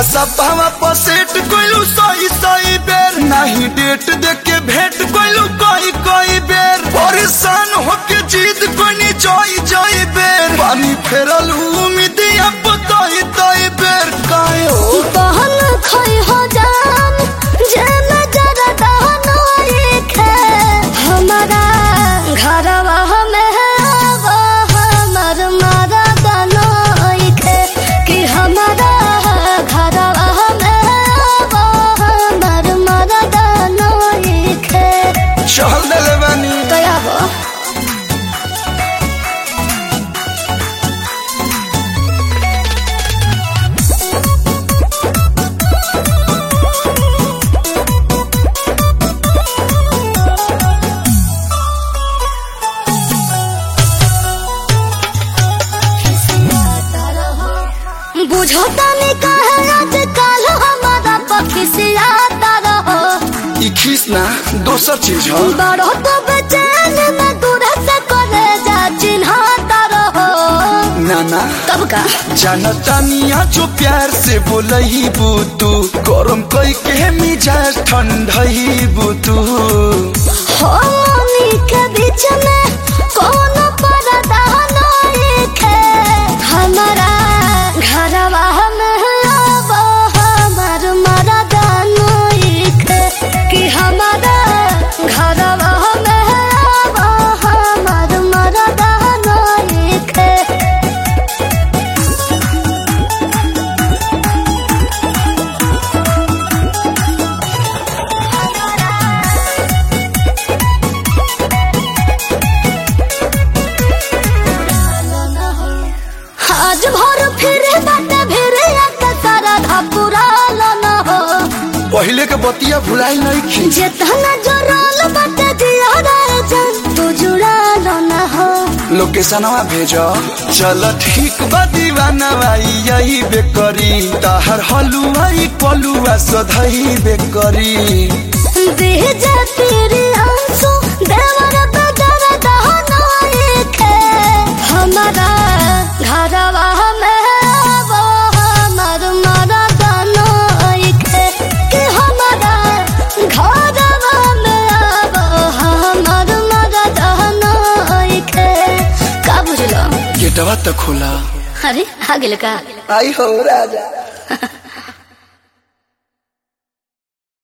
WhatsApp पर set कोइलू सही बेर नहीं डेट देख के भेंट कोइलू कई बेर परेशान होके जीत कोनी जई बेर पानी फेरल उम्मीद अब तई बेर काहे हो बहन खोई हो जान जे नजर दहनो एक है हमारा घरवा में वो हमर मारा दनो एक है कि हमारा घरवा में वो हमर मारा दनो एक है चल देले बानी दया हो बुझता नहीं कहे आजकल हमारा पखिसियाता रहो ई खीस ना दोसर चीज है बड़ो तो बेचैन में दूर से करे जा चिन्हता रहो नाना तब का जानता निया जो प्यार से बोलही बुतू गरम कई के मिजाज ठंडही बुतू हो मनी के बीच में कौन पर्दा नहीं है हमारा घरवा में वो हमर मर्दा नहीं है कि हमारा घरवा में वो हमर मर्दा नहीं है आज भर फिरे बाटे फिरे सारा धापुरा न हो पहले के बतिया भुलाई नहीं खी जेतना जोराल बाटे दिया रे जान तू जुड़ा न हो लोकेशनवा भेजो चल ठीक बा दीवाना भाई यही बेकरी ताहर हलुआई पलुआ सधई बेकरी भेजा तेरे आंसू देवर बदर दहना एक है हमारा घरवा में वो हमर मर्दा नहीं है कि हमारा घरवा में वो हमर मर्दा नहीं है का बुझलो गेटवा तो खोला अरे आ गेल का आई हो राजा